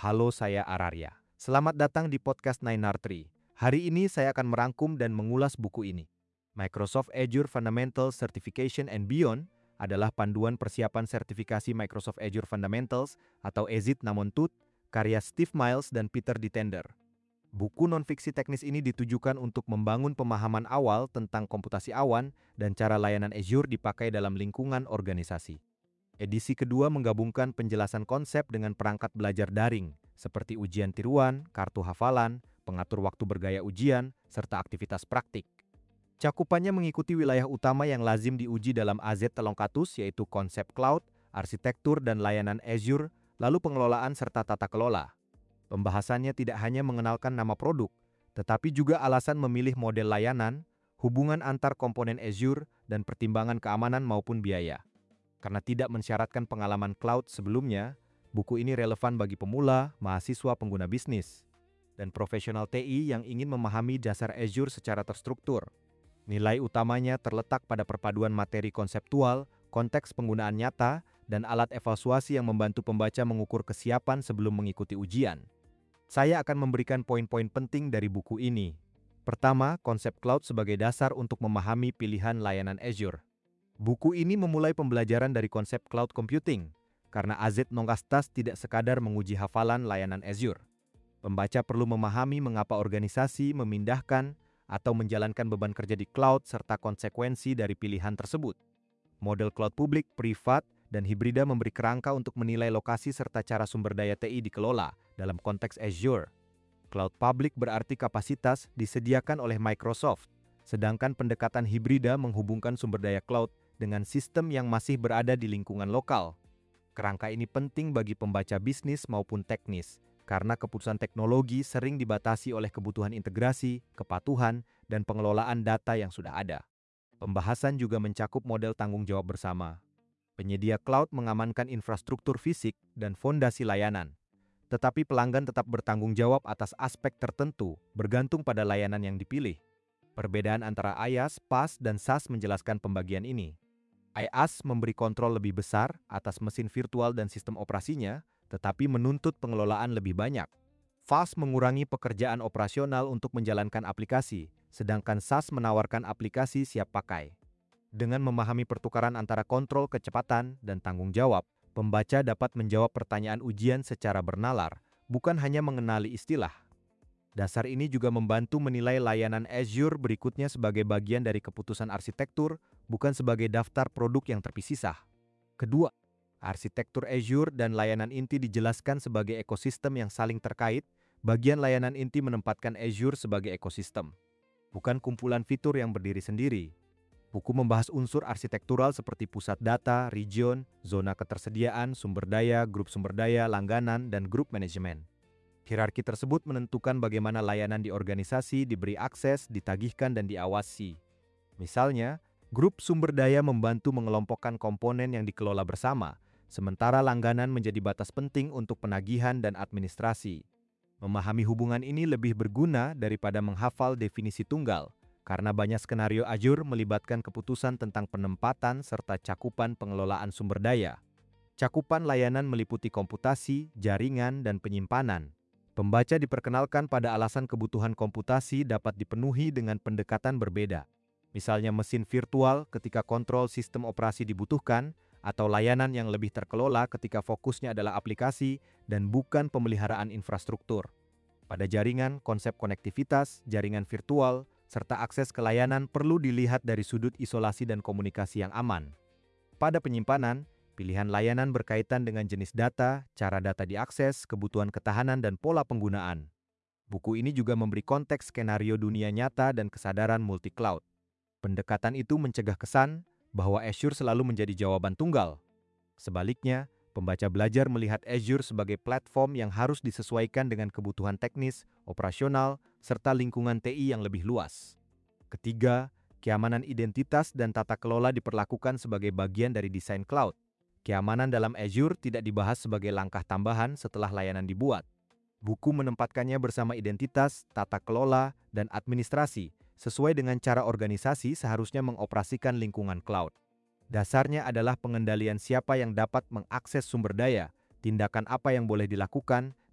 Halo, saya Ararya. Selamat datang di podcast 9R3. Hari ini saya akan merangkum dan mengulas buku ini. Microsoft Azure Fundamentals Certification and Beyond adalah panduan persiapan sertifikasi Microsoft Azure Fundamentals atau EZIT Namontut, karya Steve Miles dan Peter Ditender. Buku non-fiksi teknis ini ditujukan untuk membangun pemahaman awal tentang komputasi awan dan cara layanan Azure dipakai dalam lingkungan organisasi. Edisi kedua menggabungkan penjelasan konsep dengan perangkat belajar daring, seperti ujian tiruan, kartu hafalan, pengatur waktu bergaya ujian, serta aktivitas praktik. Cakupannya mengikuti wilayah utama yang lazim diuji dalam AZ Telongkatus, yaitu konsep cloud, arsitektur dan layanan Azure, lalu pengelolaan serta tata kelola. Pembahasannya tidak hanya mengenalkan nama produk, tetapi juga alasan memilih model layanan, hubungan antar komponen Azure, dan pertimbangan keamanan maupun biaya. Karena tidak mensyaratkan pengalaman cloud sebelumnya, buku ini relevan bagi pemula, mahasiswa pengguna bisnis, dan profesional TI yang ingin memahami dasar Azure secara terstruktur. Nilai utamanya terletak pada perpaduan materi konseptual, konteks penggunaan nyata, dan alat evaluasi yang membantu pembaca mengukur kesiapan sebelum mengikuti ujian. Saya akan memberikan poin-poin penting dari buku ini. Pertama, konsep cloud sebagai dasar untuk memahami pilihan layanan Azure. Buku ini memulai pembelajaran dari konsep cloud computing, karena AZ Nongkastas tidak sekadar menguji hafalan layanan Azure. Pembaca perlu memahami mengapa organisasi memindahkan atau menjalankan beban kerja di cloud serta konsekuensi dari pilihan tersebut. Model cloud publik, privat, dan hibrida memberi kerangka untuk menilai lokasi serta cara sumber daya TI dikelola dalam konteks Azure. Cloud public berarti kapasitas disediakan oleh Microsoft, sedangkan pendekatan hibrida menghubungkan sumber daya cloud dengan sistem yang masih berada di lingkungan lokal. Kerangka ini penting bagi pembaca bisnis maupun teknis, karena keputusan teknologi sering dibatasi oleh kebutuhan integrasi, kepatuhan, dan pengelolaan data yang sudah ada. Pembahasan juga mencakup model tanggung jawab bersama. Penyedia cloud mengamankan infrastruktur fisik dan fondasi layanan, tetapi pelanggan tetap bertanggung jawab atas aspek tertentu bergantung pada layanan yang dipilih. Perbedaan antara IaaS, PaaS, dan SaaS menjelaskan pembagian ini. IaaS memberi kontrol lebih besar atas mesin virtual dan sistem operasinya, tetapi menuntut pengelolaan lebih banyak. PaaS mengurangi pekerjaan operasional untuk menjalankan aplikasi, sedangkan SaaS menawarkan aplikasi siap pakai. Dengan memahami pertukaran antara kontrol, kecepatan, dan tanggung jawab, pembaca dapat menjawab pertanyaan ujian secara bernalar, bukan hanya mengenali istilah. Dasar ini juga membantu menilai layanan Azure berikutnya sebagai bagian dari keputusan arsitektur, bukan sebagai daftar produk yang terpisah. Kedua, arsitektur Azure dan layanan inti dijelaskan sebagai ekosistem yang saling terkait. Bagian layanan inti menempatkan Azure sebagai ekosistem, bukan kumpulan fitur yang berdiri sendiri. Buku membahas unsur arsitektural seperti pusat data, region, zona ketersediaan, sumber daya, grup sumber daya, langganan, dan grup manajemen. Hierarki tersebut menentukan bagaimana layanan di organisasi diberi akses, ditagihkan, dan diawasi. Misalnya, grup sumber daya membantu mengelompokkan komponen yang dikelola bersama, sementara langganan menjadi batas penting untuk penagihan dan administrasi. Memahami hubungan ini lebih berguna daripada menghafal definisi tunggal, karena banyak skenario Azure melibatkan keputusan tentang penempatan serta cakupan pengelolaan sumber daya. Cakupan layanan meliputi komputasi, jaringan, dan penyimpanan. Pembaca diperkenalkan pada alasan kebutuhan komputasi dapat dipenuhi dengan pendekatan berbeda. Misalnya mesin virtual ketika kontrol sistem operasi dibutuhkan, atau layanan yang lebih terkelola ketika fokusnya adalah aplikasi dan bukan pemeliharaan infrastruktur. Pada jaringan, konsep konektivitas, jaringan virtual, serta akses ke layanan perlu dilihat dari sudut isolasi dan komunikasi yang aman. Pada penyimpanan, pilihan layanan berkaitan dengan jenis data, cara data diakses, kebutuhan ketahanan, dan pola penggunaan. Buku ini juga memberi konteks skenario dunia nyata dan kesadaran multi-cloud. Pendekatan itu mencegah kesan bahwa Azure selalu menjadi jawaban tunggal. Sebaliknya, pembaca belajar melihat Azure sebagai platform yang harus disesuaikan dengan kebutuhan teknis, operasional, serta lingkungan TI yang lebih luas. Ketiga, keamanan identitas dan tata kelola diperlakukan sebagai bagian dari desain cloud. Keamanan dalam Azure tidak dibahas sebagai langkah tambahan setelah layanan dibuat. Buku menempatkannya bersama identitas, tata kelola, dan administrasi, sesuai dengan cara organisasi seharusnya mengoperasikan lingkungan cloud. Dasarnya adalah pengendalian siapa yang dapat mengakses sumber daya, tindakan apa yang boleh dilakukan,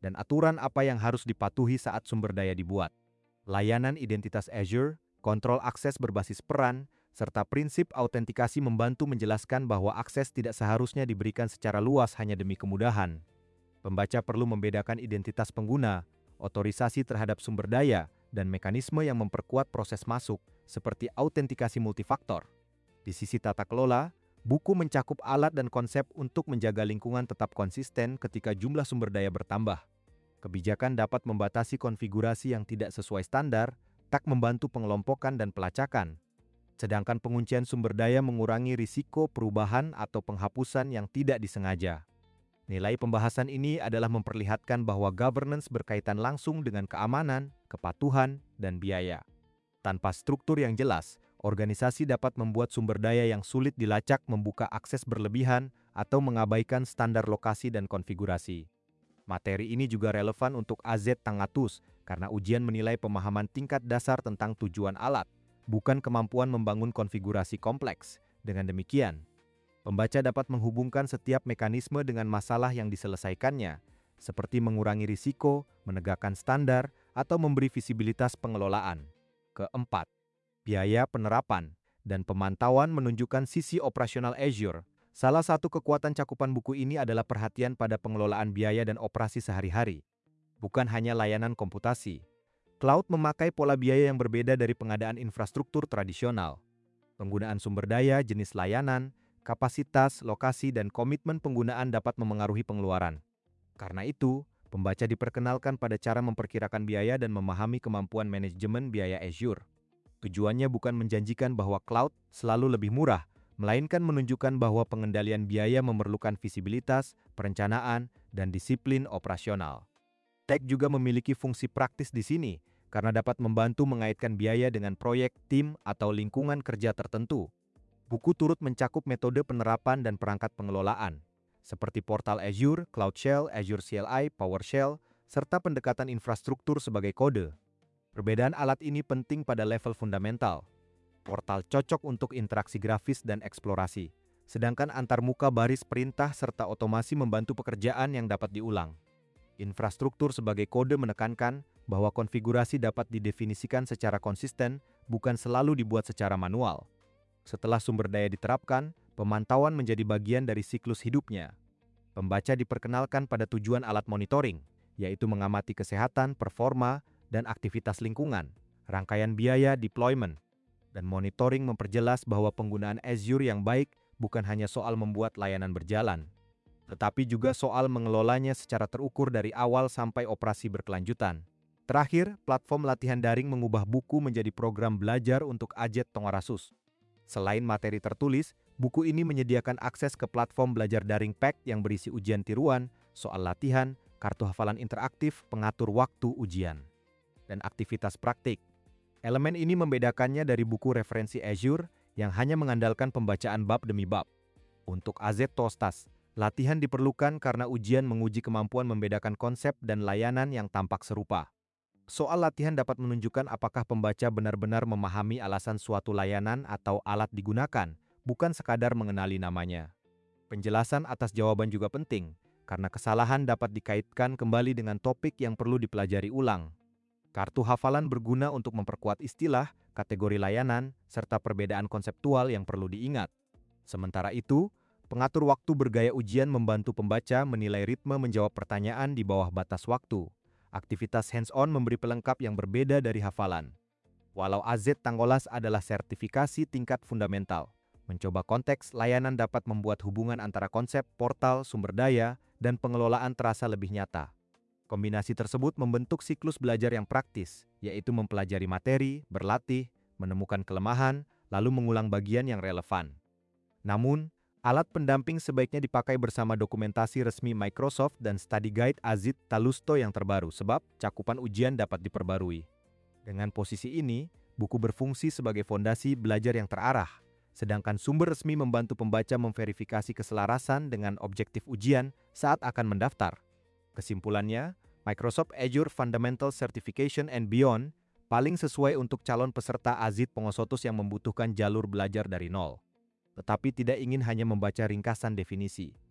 dan aturan apa yang harus dipatuhi saat sumber daya dibuat. Layanan identitas Azure, kontrol akses berbasis peran, serta prinsip autentikasi membantu menjelaskan bahwa akses tidak seharusnya diberikan secara luas hanya demi kemudahan. Pembaca perlu membedakan identitas pengguna, otorisasi terhadap sumber daya, dan mekanisme yang memperkuat proses masuk, seperti autentikasi multifaktor. Di sisi tata kelola, buku mencakup alat dan konsep untuk menjaga lingkungan tetap konsisten ketika jumlah sumber daya bertambah. Kebijakan dapat membatasi konfigurasi yang tidak sesuai standar, tak membantu pengelompokan dan pelacakan. Sedangkan penguncian sumber daya mengurangi risiko perubahan atau penghapusan yang tidak disengaja. Nilai pembahasan ini adalah memperlihatkan bahwa governance berkaitan langsung dengan keamanan, kepatuhan, dan biaya. Tanpa struktur yang jelas, organisasi dapat membuat sumber daya yang sulit dilacak membuka akses berlebihan atau mengabaikan standar lokasi dan konfigurasi. Materi ini juga relevan untuk AZ Tangatus karena ujian menilai pemahaman tingkat dasar tentang tujuan alat, bukan kemampuan membangun konfigurasi kompleks. Dengan demikian, pembaca dapat menghubungkan setiap mekanisme dengan masalah yang diselesaikannya, seperti mengurangi risiko, menegakkan standar, atau memberi visibilitas pengelolaan. Keempat, biaya penerapan dan pemantauan menunjukkan sisi operasional Azure. Salah satu kekuatan cakupan buku ini adalah perhatian pada pengelolaan biaya dan operasi sehari-hari, bukan hanya layanan komputasi. Cloud memakai pola biaya yang berbeda dari pengadaan infrastruktur tradisional. Penggunaan sumber daya, jenis layanan, kapasitas, lokasi, dan komitmen penggunaan dapat memengaruhi pengeluaran. Karena itu, pembaca diperkenalkan pada cara memperkirakan biaya dan memahami kemampuan manajemen biaya Azure. Tujuannya bukan menjanjikan bahwa cloud selalu lebih murah, melainkan menunjukkan bahwa pengendalian biaya memerlukan visibilitas, perencanaan, dan disiplin operasional. Tech juga memiliki fungsi praktis di sini, karena dapat membantu mengaitkan biaya dengan proyek, tim, atau lingkungan kerja tertentu. Buku turut mencakup metode penerapan dan perangkat pengelolaan, seperti portal Azure, Cloud Shell, Azure CLI, PowerShell, serta pendekatan infrastruktur sebagai kode. Perbedaan alat ini penting pada level fundamental. Portal cocok untuk interaksi grafis dan eksplorasi, sedangkan antarmuka baris perintah serta otomasi membantu pekerjaan yang dapat diulang. Infrastruktur sebagai kode menekankan bahwa konfigurasi dapat didefinisikan secara konsisten, bukan selalu dibuat secara manual. Setelah sumber daya diterapkan, pemantauan menjadi bagian dari siklus hidupnya. Pembaca diperkenalkan pada tujuan alat monitoring, yaitu mengamati kesehatan, performa, dan aktivitas lingkungan, rangkaian biaya, deployment, dan monitoring memperjelas bahwa penggunaan Azure yang baik bukan hanya soal membuat layanan berjalan, tetapi juga soal mengelolanya secara terukur dari awal sampai operasi berkelanjutan. Terakhir, platform latihan daring mengubah buku menjadi program belajar untuk AZ Tongarasus. Selain materi tertulis, buku ini menyediakan akses ke platform belajar daring Pack yang berisi ujian tiruan, soal latihan, kartu hafalan interaktif, pengatur waktu ujian, dan aktivitas praktik. Elemen ini membedakannya dari buku referensi Azure yang hanya mengandalkan pembacaan bab demi bab. Untuk AZ Tostas, latihan diperlukan karena ujian menguji kemampuan membedakan konsep dan layanan yang tampak serupa. Soal latihan dapat menunjukkan apakah pembaca benar-benar memahami alasan suatu layanan atau alat digunakan, bukan sekadar mengenali namanya. Penjelasan atas jawaban juga penting, karena kesalahan dapat dikaitkan kembali dengan topik yang perlu dipelajari ulang. Kartu hafalan berguna untuk memperkuat istilah, kategori layanan, serta perbedaan konseptual yang perlu diingat. Sementara itu, pengatur waktu bergaya ujian membantu pembaca menilai ritme menjawab pertanyaan di bawah batas waktu. Aktivitas hands-on memberi pelengkap yang berbeda dari hafalan. Walau AZ Tanggolas adalah sertifikasi tingkat fundamental, mencoba konteks layanan dapat membuat hubungan antara konsep, portal, sumber daya, dan pengelolaan terasa lebih nyata. Kombinasi tersebut membentuk siklus belajar yang praktis, yaitu mempelajari materi, berlatih, menemukan kelemahan, lalu mengulang bagian yang relevan. Namun, alat pendamping sebaiknya dipakai bersama dokumentasi resmi Microsoft dan study guide AZ Talusto yang terbaru sebab cakupan ujian dapat diperbarui. Dengan posisi ini, buku berfungsi sebagai fondasi belajar yang terarah, sedangkan sumber resmi membantu pembaca memverifikasi keselarasan dengan objektif ujian saat akan mendaftar. Kesimpulannya, Microsoft Azure Fundamental Certification and Beyond paling sesuai untuk calon peserta AZ Pongosotus yang membutuhkan jalur belajar dari nol, tetapi tidak ingin hanya membaca ringkasan definisi.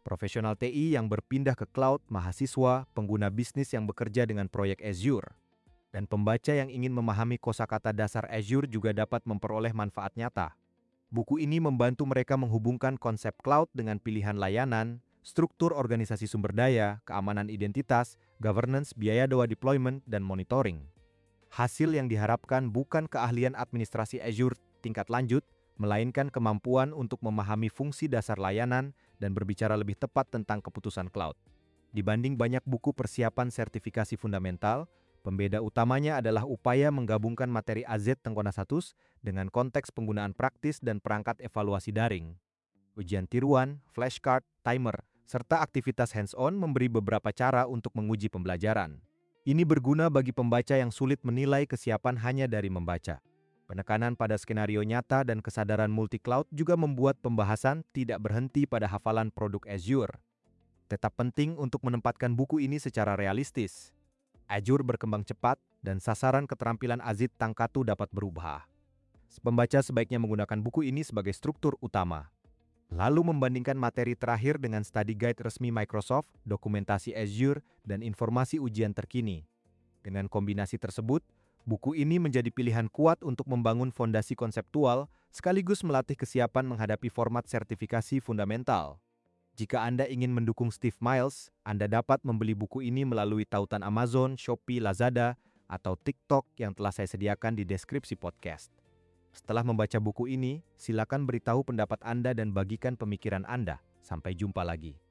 profesional TI yang berpindah ke cloud, mahasiswa, pengguna bisnis yang bekerja dengan proyek Azure, dan pembaca yang ingin memahami kosakata dasar Azure juga dapat memperoleh manfaat nyata. Buku ini membantu mereka menghubungkan konsep cloud dengan pilihan layanan, struktur organisasi sumber daya, keamanan identitas, governance, biaya doa deployment, dan monitoring. Hasil yang diharapkan bukan keahlian administrasi Azure tingkat lanjut, melainkan kemampuan untuk memahami fungsi dasar layanan dan berbicara lebih tepat tentang keputusan cloud. Dibanding banyak buku persiapan sertifikasi fundamental, pembeda utamanya adalah upaya menggabungkan materi AZ Tenggona Satus dengan konteks penggunaan praktis dan perangkat evaluasi daring. Ujian tiruan, flashcard, timer, serta aktivitas hands-on memberi beberapa cara untuk menguji pembelajaran. Ini berguna bagi pembaca yang sulit menilai kesiapan hanya dari membaca. Penekanan pada skenario nyata dan kesadaran multi-cloud juga membuat pembahasan tidak berhenti pada hafalan produk Azure. Tetap penting untuk menempatkan buku ini secara realistis. Azure berkembang cepat dan sasaran keterampilan Azit Tangkatu dapat berubah. Pembaca sebaiknya menggunakan buku ini sebagai struktur utama. Lalu membandingkan materi terakhir dengan study guide resmi Microsoft, dokumentasi Azure, dan informasi ujian terkini. Dengan kombinasi tersebut, buku ini menjadi pilihan kuat untuk membangun fondasi konseptual sekaligus melatih kesiapan menghadapi format sertifikasi fundamental. Jika Anda ingin mendukung Steve Miles, Anda dapat membeli buku ini melalui tautan Amazon, Shopee, Lazada, atau TikTok yang telah saya sediakan di deskripsi podcast. Setelah membaca buku ini, silakan beritahu pendapat Anda dan bagikan pemikiran Anda. Sampai jumpa lagi.